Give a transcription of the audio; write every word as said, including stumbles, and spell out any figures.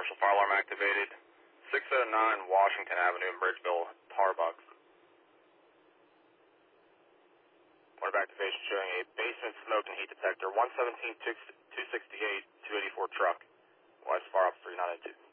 commercial fire alarm activated. six oh nine Washington Avenue in Bridgeville, Tarbucks. Point of activation showing a basement smoke and heat detector, one seventeen two sixty-eight, two eighty-four truck. West Fire Ops three nine two.